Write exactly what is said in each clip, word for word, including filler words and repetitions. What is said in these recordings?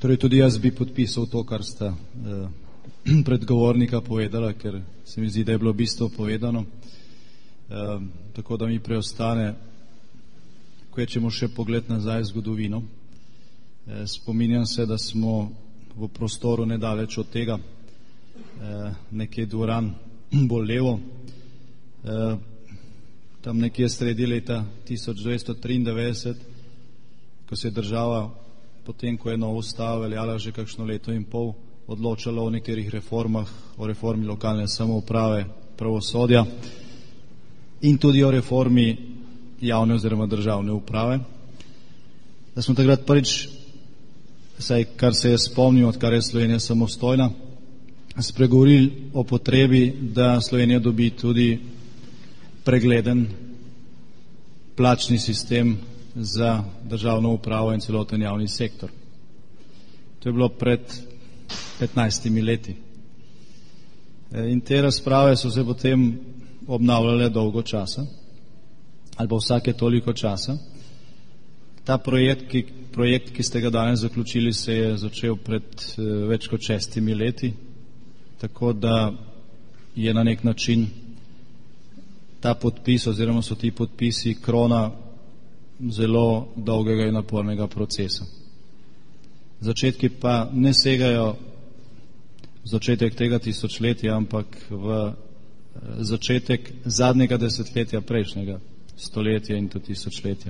Torej tudi jaz bi podpisal to, kar sta eh, predgovornika povedala, ker se mi zdi, da je bilo bistvo povedano. Eh, tako da mi preostane kvečemo še pogled nazaj v zgodovino. Eh, spominjam se, da smo v prostoru nedaleč od tega, eh, nekje dvoran bolj levo, eh, tam nekje sredi leta tisoč devetsto triindevetdeset, ko se je država, potem ko je nova ustava veljala že kakšno leto in pol, odločala o nekaterih reformah, o reformi lokalne samouprave, pravosodja in tudi o reformi javne oziroma državne uprave. Da smo takrat prvič, saj kar se je spomnil, odkar je Slovenija samostojna, spregovorili o potrebi, da Slovenija dobi tudi pregleden plačni sistem za državno upravo in celoten javni sektor. To je bilo pred petnajstimi leti. In te razprave so se potem obnavljale dolgo časa, ali pa vsake toliko časa. Ta projekt ki, projekt, ki ste ga danes zaključili, se je začel pred eh, več kot šestimi leti, tako da je na nek način ta podpis oziroma so ti podpisi krona zelo dolgega in napornega procesa. Začetki pa ne segajo začetek tega tisočletja, ampak v začetek zadnjega desetletja prejšnjega stoletja in tudi tisočletja.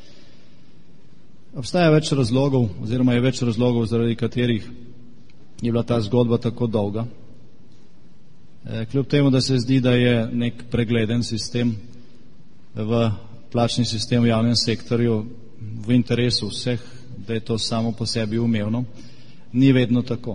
Obstaja več razlogov, oziroma je več razlogov, zaradi katerih je bila ta zgodba tako dolga. Kljub temu, da se zdi, da je nek pregleden sistem v plačni sistem v javnem sektorju v interesu vseh, da je to samo po sebi umevno, ni vedno tako.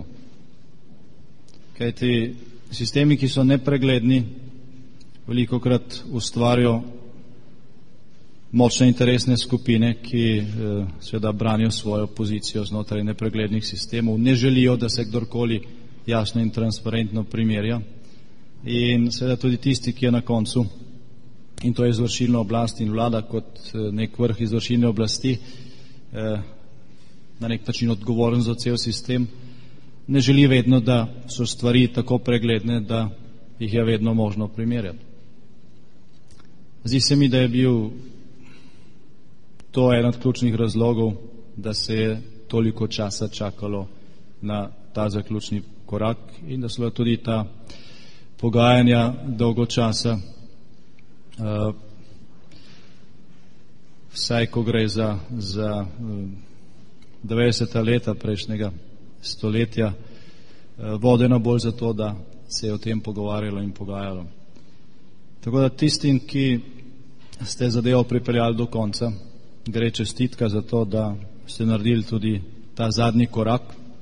Kajti sistemi, ki so nepregledni, velikokrat ustvarijo močne interesne skupine, ki eh, seveda branijo svojo pozicijo znotraj nepreglednih sistemov, ne želijo, da se kdorkoli jasno in transparentno primerja. In seveda tudi tisti, ki je na koncu, in to je izvršilna oblast in vlada kot nek vrh izvršilne oblasti, eh, na nek način odgovoren za cel sistem, ne želi vedno, da so stvari tako pregledne, da jih je vedno možno primerjati. Zdi se mi, da je bil to eden od ključnih razlogov, da se je toliko časa čakalo na ta zaključni korak in da so tudi ta pogajanja dolgo časa, uh, vsaj ko gre za, za uh, devetdeseta leta prejšnjega stoletja, uh, vodena bolj za to, da se je o tem pogovarjalo in pogajalo. Tako da tistim, ki ste zadevo pripeljali do konca, gre čestitka za to, da ste naredili tudi ta zadnji korak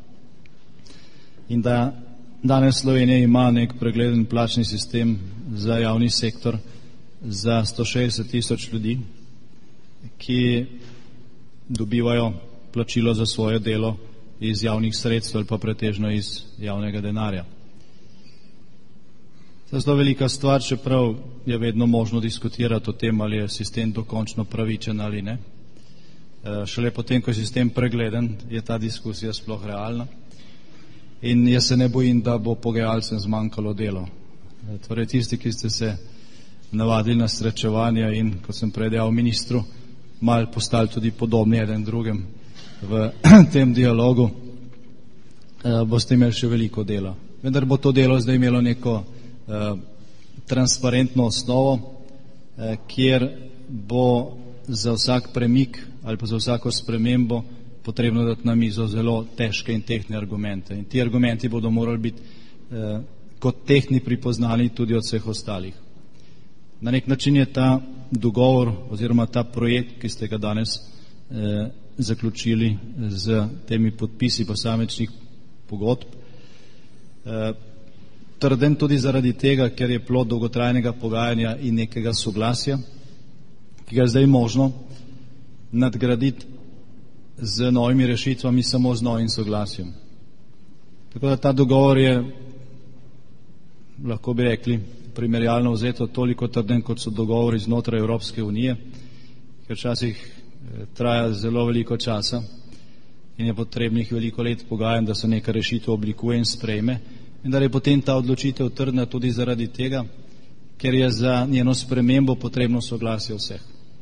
in da danes Slovenija ima nek pregleden plačni sistem za javni sektor za sto šestdeset tisoč ljudi, ki dobivajo plačilo za svoje delo iz javnih sredstev ali pa pretežno iz javnega denarja. To je zelo velika stvar, čeprav je vedno možno diskutirati o tem, ali je sistem dokončno pravičen ali ne. Šele potem, ko je sistem pregleden, je ta diskusija sploh realna. In jaz se ne bojim, da bo pogajalcem zmanjkalo delo. Torej tisti, ki ste se navadili na srečevanja in, kot sem predjal ministru, malo postali tudi podobni eden drugem v tem dialogu, boste imeli še veliko dela. Vendar bo to delo zdaj imelo neko eh, transparentno osnovo, eh, kjer bo za vsak premik ali pa za vsako spremembo potrebno dati na mizo zelo težke in tehtne argumente. In ti argumenti bodo morali biti eh, kot tehtni pripoznani tudi od vseh ostalih. Na nek način je ta dogovor oziroma ta projekt, ki ste ga danes eh, zaključili z temi podpisi posamečnih pogodb, eh, trden tudi zaradi tega, ker je plod dolgotrajnega pogajanja in nekega soglasja, ki ga je zdaj možno nadgraditi z novimi rešitvami samo z novim soglasjem. Tako da ta dogovor je, lahko bi rekli, primerjalno vzeto toliko trden, kot so dogovori znotraj Evropske unije, ker včasih traja zelo veliko časa, in je potrebnih veliko let pogajanj, da se neka rešitev oblikuje in sprejme, in da je potem ta odločitev trdna tudi zaradi tega, ker je za njeno spremembo potrebno soglasje vseh.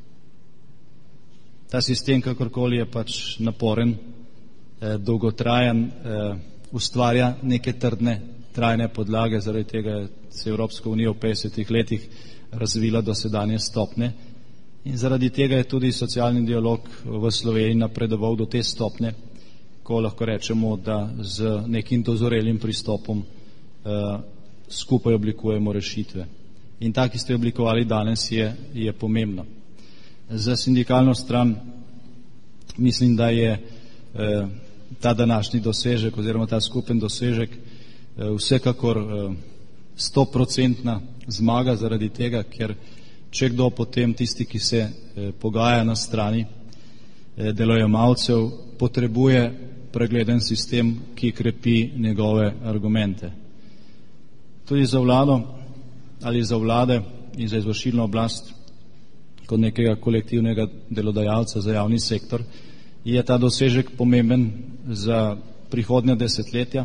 Ta sistem, kakorkoli je pač naporen, eh, dolgotrajen, eh, ustvarja neke trdne, trajne podlage, zaradi tega se je Evropska unija v petdesetih letih razvila do sedanje stopne in zaradi tega je tudi socialni dialog v Sloveniji napredoval do te stopne, ko lahko rečemo, da z nekim dozorelim pristopom eh, skupaj oblikujemo rešitve. In ta, ki ste oblikovali danes, je, je pomembno. Za sindikalno stran mislim, da je eh, ta današnji dosežek oziroma ta skupen dosežek eh, vsekakor stoprocentna eh, zmaga zaradi tega, ker če kdo potem tisti, ki se eh, pogaja na strani eh, delojemalcev, potrebuje pregleden sistem, ki krepi njegove argumente. Tudi za vlado ali za vlade in za izvršilno oblast kot nekega kolektivnega delodajalca za javni sektor je ta dosežek pomemben za prihodnja desetletja,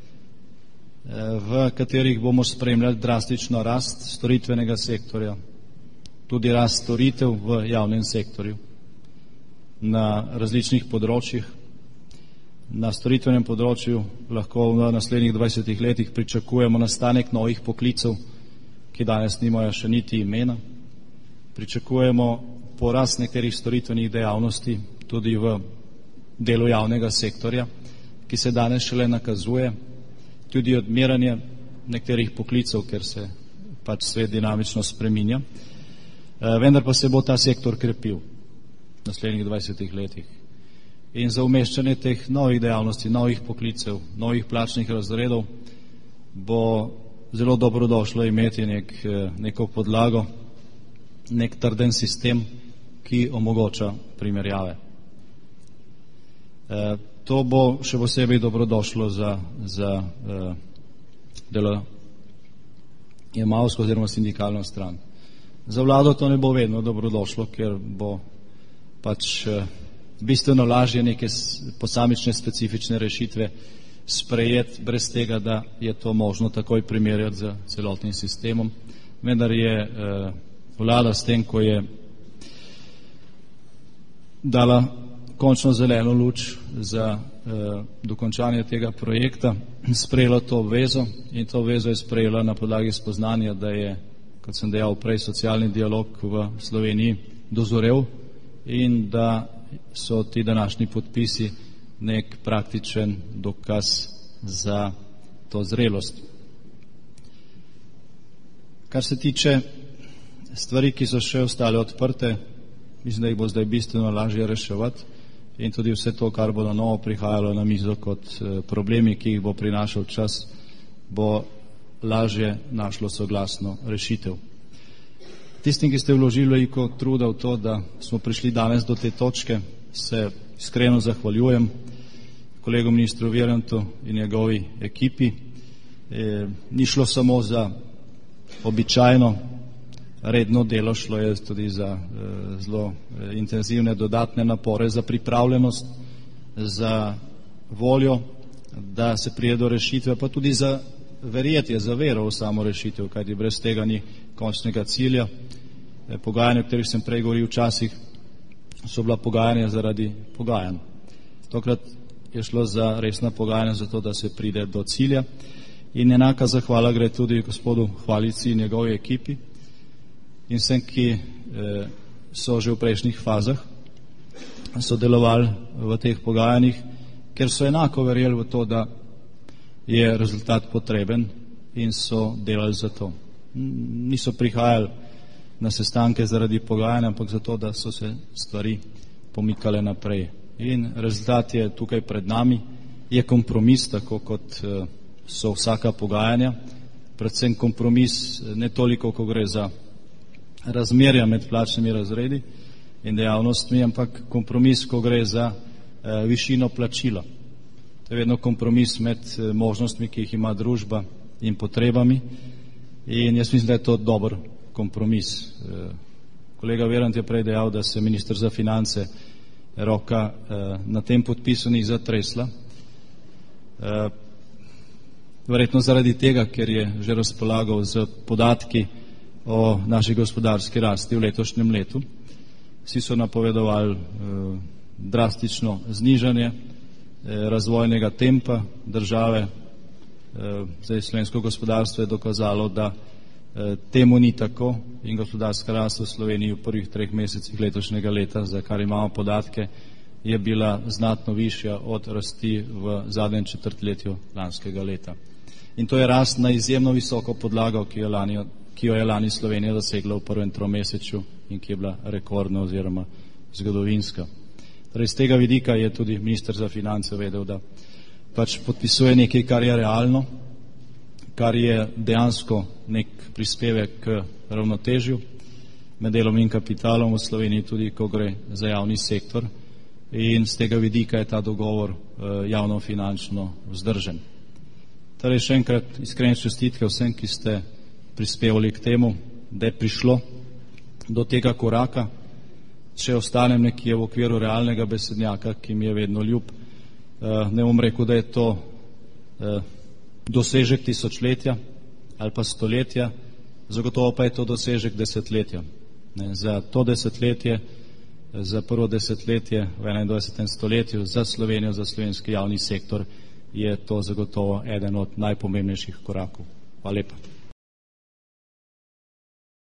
v katerih bomo spremljali drastično rast storitvenega sektorja, tudi rast storitev v javnem sektorju na različnih področjih. Na storitvenem področju lahko v naslednjih dvajsetih letih pričakujemo nastanek novih poklicev, ki danes nimajo še niti imena. Pričakujemo porast nekaterih storitvenih dejavnosti tudi v delu javnega sektorja, ki se danes šele nakazuje, tudi odmiranje nekaterih poklicev, ker se pač svet dinamično spreminja. Vendar pa se bo ta sektor krepil v naslednjih dvajsetih letih. In za umeščanje teh novih dejavnosti, novih poklicev, novih plačnih razredov bo zelo dobrodošlo imeti nek, neko podlago, nek trden sistem, ki omogoča primerjave. E, to bo še posebej dobrodošlo za, za e, delojemalsko oziroma sindikalno stran. Za vlado to ne bo vedno dobrodošlo, ker bo pač e, bistveno lažje neke posamične specifične rešitve sprejeti brez tega, da je to možno takoj primerjati z celotnim sistemom. Vendar je eh, vlada s tem, ko je dala končno zeleno luč za eh, dokončanje tega projekta, sprejela to obvezo in to obvezo je sprejela na podlagi spoznanja, da je, kot sem dejal prej, socialni dialog v Sloveniji dozorel in da so ti današnji podpisi nek praktičen dokaz za to zrelost. Kar se tiče stvari, ki so še ostale odprte, mislim, da jih bo zdaj bistveno lažje reševati in tudi vse to, kar bo na novo prihajalo na mizo kot problemi, ki jih bo prinašal čas, bo lažje našlo soglasno rešitev. Tistim, ki ste vložili veliko truda v to, da smo prišli danes do te točke, se iskreno zahvaljujem kolegu ministru Virantu in njegovi ekipi. E, ni šlo samo za običajno redno delo, šlo je tudi za e, zelo e, intenzivne dodatne napore, za pripravljenost, za voljo, da se pride do rešitve, pa tudi za verjetje, za vero v samo rešitev, kajti brez tega ni končnega cilja. E, pogajanja, o katerih sem prej govoril včasih, so bila pogajanja zaradi pogajanj. Tokrat je šlo za resna pogajanja, zato da se pride do cilja. In enaka zahvala gre tudi gospodu Hvalici in njegovi ekipi in vsem, ki eh, so že v prejšnjih fazah sodelovali v teh pogajanjih, ker so enako verjeli v to, da je rezultat potreben in so delali za to. Niso prihajali na sestanke zaradi pogajanja, ampak zato, da so se stvari pomikale naprej. In rezultat je tukaj pred nami, je kompromis, tako kot so vsaka pogajanja, predvsem kompromis ne toliko, ko gre za razmerja med plačnimi razredi in dejavnostmi, ampak kompromis, ko gre za eh, višino plačila. To je vedno kompromis med eh, možnostmi, ki jih ima družba in potrebami in jaz mislim, da je to dober kompromis. Eh, kolega Virant je prej dejal, da se minister za finance roka na tem podpisu ni zatresla. Verjetno zaradi tega, ker je že razpolagal z podatki o naši gospodarski rasti v letošnjem letu. Vsi so napovedovali drastično znižanje razvojnega tempa države. Zdaj slovensko gospodarstvo je dokazalo, da temu ni tako in gospodarska rast v Sloveniji v prvih treh mesecih letošnjega leta, za kar imamo podatke, je bila znatno višja od rasti v zadnjem četrtletju lanskega leta. In to je rast na izjemno visoko podlago, ki jo, lani, ki jo je lani Slovenija dosegla v prvem tromesečju in ki je bila rekordna oziroma zgodovinska. Torej, z tega vidika je tudi minister za finance vedel, da pač podpisuje nekaj, kar je realno, kar je dejansko nek prispevek k ravnotežju med delom in kapitalom v Sloveniji, tudi ko gre za javni sektor, in z tega vidika je ta dogovor javno-finančno vzdržen. Torej, še enkrat iskrene čestitke vsem, ki ste prispevali k temu, da je prišlo do tega koraka. Če ostanem nekje v okviru realnega besednjaka, ki mi je vedno ljub, ne bom rekel, da je to dosežek tisočletja ali pa stoletja, zagotovo pa je to dosežek desetletja. Za to desetletje, za prvo desetletje v enaindvajsetem stoletju, za Slovenijo, za slovenski javni sektor je to zagotovo eden od najpomembnejših korakov. Hvala lepa.